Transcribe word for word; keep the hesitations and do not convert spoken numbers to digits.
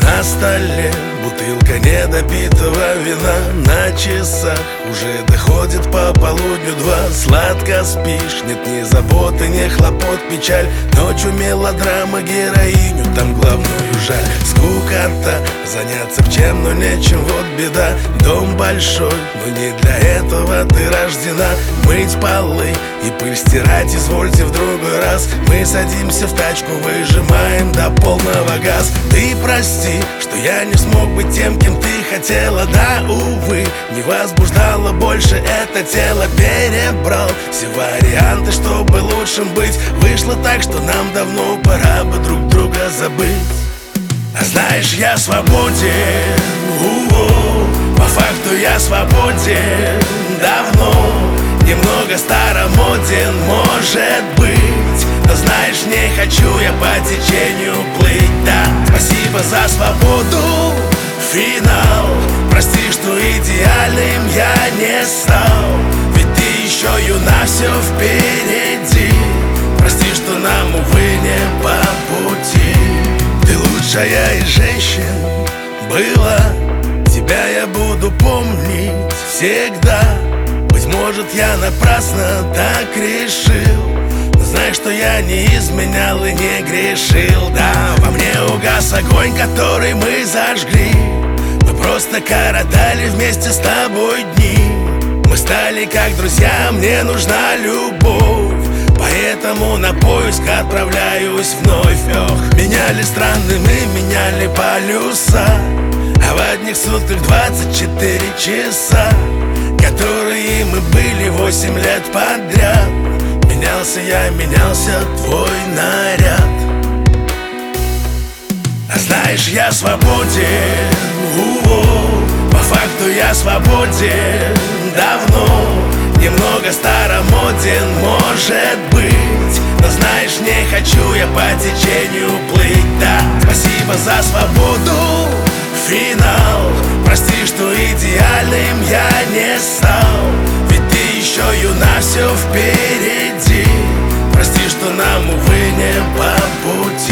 На столе бутылка недопитого вина. На часах уже доходит по полудню два. Сладко спишь, нет ни заботы, ни хлопот, печаль. Ночью мелодрама, героиню там главную жаль. Скукота, заняться в чем, но нечем, вот беда. Дом большой, но не для этого ты рождена. Мыть полы и пыль стирать извольте в другой раз. Мы садимся в тачку, выжимаем до полного газ. Ты прости, что я не смог быть тем, кем ты хотела. Да, увы, не возбуждало больше это тело. Перебрал все варианты, чтобы лучшим быть. Вышло так, что нам давно пора бы друг друга забыть. А знаешь, я свободен, у-у, по факту я свободен давно. Немного старомоден, может быть, но знаешь, не хочу я по течению плыть. Да, спасибо за свободу, финал. Прости, что идеальным я не стал, ведь ты еще юна, все впереди. Прости, что нам, увы, не по пути. Ты лучшая из женщин была, тебя я буду помнить всегда. Быть может, я напрасно так решил, но знай, что я не изменял и не грешил. Да, во мне угас огонь, который мы зажгли. Мы просто коротали вместе с тобой дни. Мы стали как друзья, мне нужна любовь, поэтому на поиск отправляюсь вновь. Ох, меняли страны, мы меняли полюса, а в одних сутках двадцать четыре часа, которые мы были восемь лет подряд. Менялся я, менялся твой наряд. А знаешь, я свободен, у-у, по факту я свободен давно. Немного старомоден, может быть, но знаешь, не хочу я по течению плыть. Да, спасибо за свободу, финал. Прости, что идеальным я не стал, ведь ты еще юна, все впереди. Прости, что нам, увы, не по пути.